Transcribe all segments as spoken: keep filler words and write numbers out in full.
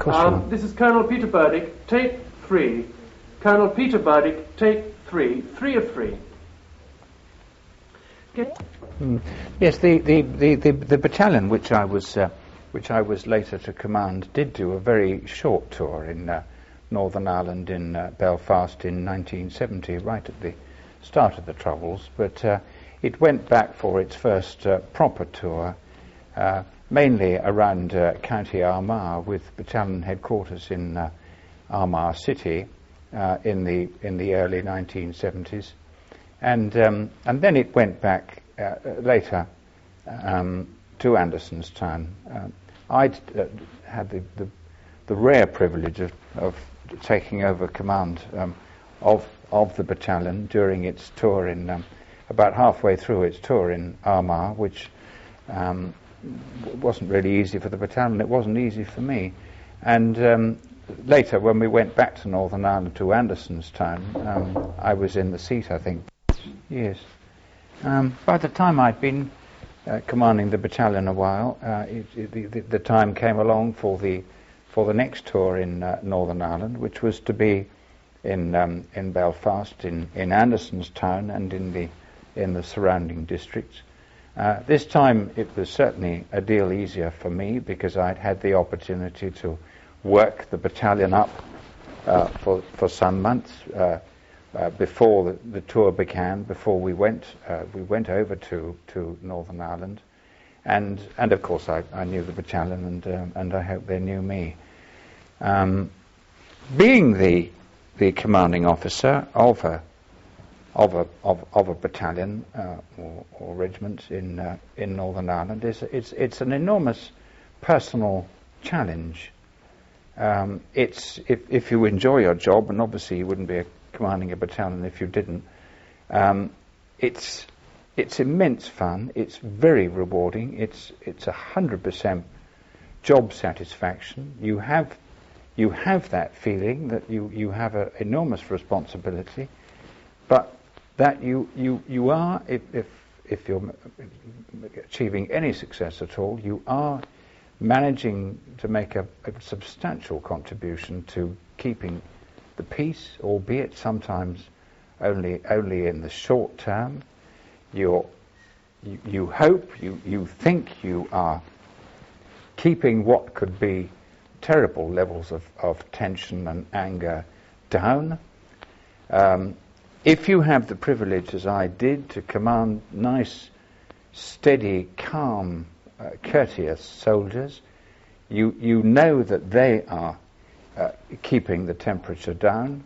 course. Um, this is Colonel Peter Burdick, take three. Colonel Peter Burdick, take three. Three of three. Get Mm. Yes, the, the, the, the, the battalion which I was uh, which I was later to command did do a very short tour in uh, Northern Ireland, in uh, Belfast in nineteen seventy, right at the start of the Troubles, but uh, it went back for its first uh, proper tour, uh, mainly around uh, County Armagh, with battalion headquarters in uh, Armagh City uh, in the in the early nineteen seventies, and um, and then it went back uh, later um, to Andersonstown. Uh, I'd uh, had the, the the rare privilege of, of taking over command um, of of the battalion during its tour in um, about halfway through its tour in Armagh, which um, wasn't really easy for the battalion. It wasn't easy for me, and um, later when we went back to Northern Ireland to Andersonstown, um, I was in the seat, I think. Yes. Um, by the time I'd been uh, commanding the battalion a while, uh, it, it, the, the time came along for the for the next tour in uh, Northern Ireland, which was to be in um, in Belfast, in, in Andersonstown, and in the in the surrounding districts. Uh, this time it was certainly a deal easier for me because I'd had the opportunity to work the battalion up uh, for for some months uh, uh, before the, the tour began. Before we went uh, we went over to, to Northern Ireland, and and of course I, I knew the battalion, and um, and I hope they knew me. Um, being the the commanding officer of a of a of, of a battalion uh, or, or regiment in uh, in Northern Ireland is it's it's an enormous personal challenge. Um, it's if if you enjoy your job, and obviously you wouldn't be a, commanding a battalion if you didn't. Um, it's it's immense fun. It's very rewarding. It's it's a hundred percent job satisfaction. You have you have that feeling that you you have an enormous responsibility, but that you you you are if if if you're achieving any success at all, you are managing to make a, a substantial contribution to keeping the peace, albeit sometimes only only in the short term. You're, you you hope, you you think you are keeping what could be terrible levels of, of tension and anger down. Um, if you have the privilege, as I did, to command nice, steady, calm, uh, courteous soldiers, you you know that they are uh, keeping the temperature down.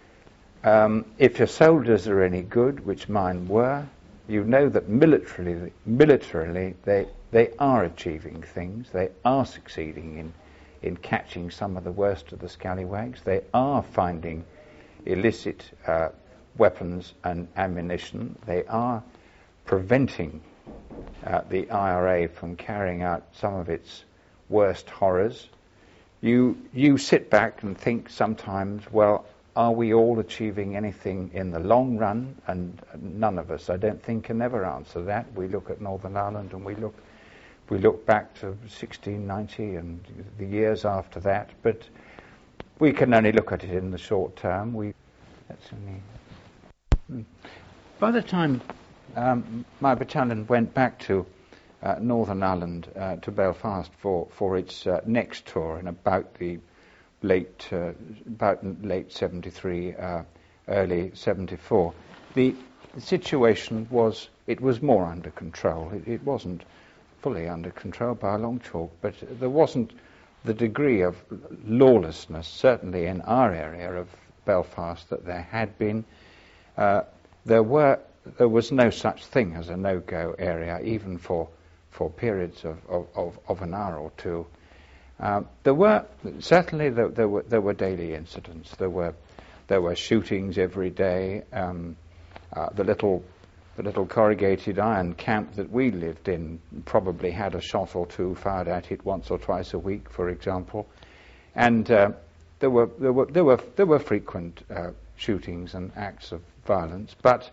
Um, if your soldiers are any good, which mine were, you know that militarily, militarily they they are achieving things. They are succeeding in in catching some of the worst of the scallywags. They are finding illicit uh, weapons and ammunition. They are preventing uh, the I R A from carrying out some of its worst horrors. You you sit back and think sometimes, well, are we all achieving anything in the long run? And none of us, I don't think, can ever answer that. We look at Northern Ireland and we look we look back to sixteen ninety and the years after that, but we can only look at it in the short term. We that's only. Hmm. By the time um, my battalion went back to uh, Northern Ireland, uh, to Belfast for for its uh, next tour in about the late uh, about late seventy-three, uh, early seventy-four, the, the situation was it was more under control. It, it wasn't fully under control by a long chalk, but there wasn't the degree of lawlessness, certainly in our area of Belfast, that there had been. Uh, there were there was no such thing as a no-go area, even for for periods of of, of, of an hour or two. Uh, there were certainly there, there were there were daily incidents. There were there were shootings every day. Um, uh, the little the little corrugated iron camp that we lived in probably had a shot or two fired at it once or twice a week, for example, and uh, there were there were there were there were frequent uh, shootings and acts of violence. But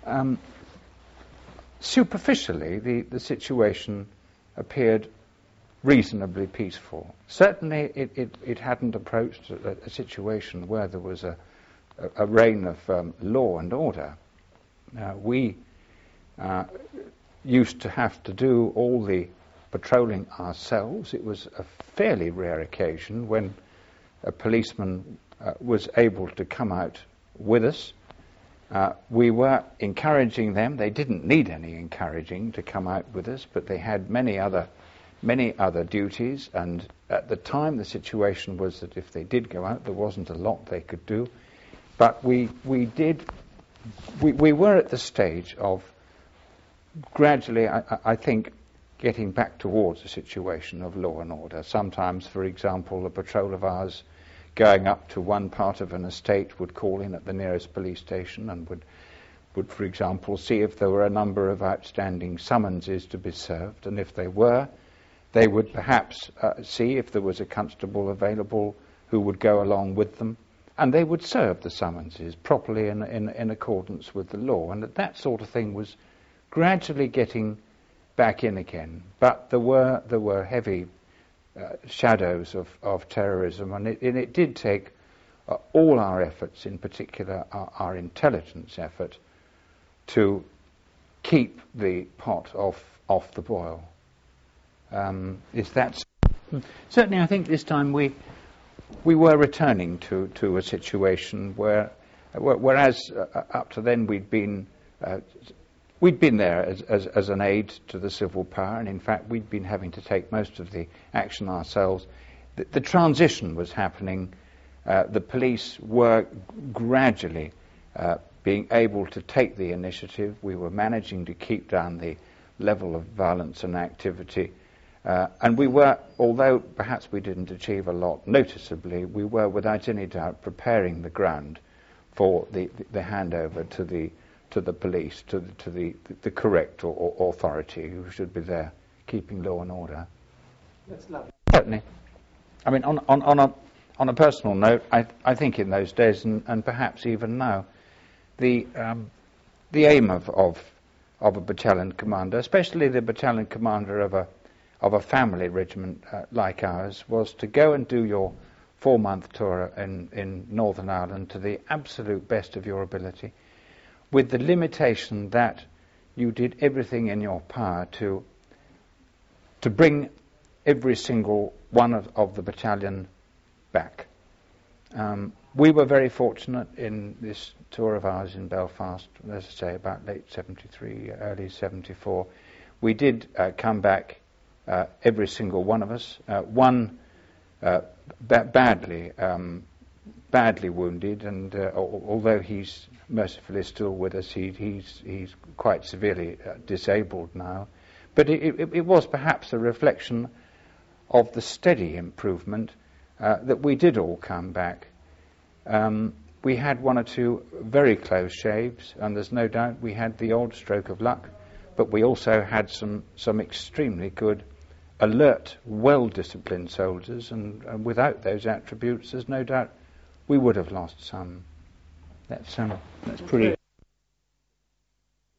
um, superficially, the the situation appeared reasonably peaceful. Certainly it, it, it hadn't approached a, a situation where there was a, a, a reign of um, law and order. Uh, we uh, used to have to do all the patrolling ourselves. It was a fairly rare occasion when a policeman uh, was able to come out with us. Uh, we were encouraging them. They didn't need any encouraging to come out with us, but they had many other many other duties, and at the time the situation was that if they did go out, there wasn't a lot they could do. But we we did we, we were at the stage of gradually, I, I think, getting back towards a situation of law and order. Sometimes, for example, a patrol of ours going up to one part of an estate would call in at the nearest police station and would, would, for example, see if there were a number of outstanding summonses to be served, and if they were, they would perhaps uh, see if there was a constable available who would go along with them, and they would serve the summonses properly in, in, in accordance with the law. And that, that sort of thing was gradually getting back in again. But there were there were heavy uh, shadows of, of terrorism, and it, and it did take uh, all our efforts, in particular our, our intelligence effort, to keep the pot off off the boil. Um, is that certainly? I think this time we we were returning to, to a situation where, whereas uh, up to then we'd been uh, we'd been there as, as as an aid to the civil power, and in fact we'd been having to take most of the action ourselves. The, the transition was happening. Uh, the police were gradually uh, being able to take the initiative. We were managing to keep down the level of violence and activity. Uh, and we were, although perhaps we didn't achieve a lot noticeably, we were without any doubt preparing the ground for the, the, the handover to the to the police, to the, to the, the correct or, or authority who should be there keeping law and order. That's lovely. Certainly. I mean, on, on, on, a, on a personal note, I, I think in those days, and, and perhaps even now, the um, the aim of, of of a battalion commander, especially the battalion commander of a of a family regiment uh, like ours, was to go and do your four-month tour in, in Northern Ireland to the absolute best of your ability, with the limitation that you did everything in your power to to bring every single one of, of the battalion back. Um, we were very fortunate in this tour of ours in Belfast, as I say, about late seventy-three, early seventy-four. We did uh, come back, uh, every single one of us. Uh, one uh, ba- badly, um, badly wounded, and uh, al- although he's mercifully still with us, he, he's he's quite severely uh, disabled now. But it, it, it was perhaps a reflection of the steady improvement uh, that we did all come back. Um, we had one or two very close shaves, and there's no doubt we had the odd stroke of luck, but we also had some, some extremely good, alert, well-disciplined soldiers, and, and without those attributes, there's no doubt we would have lost some. That's, um, that's pretty...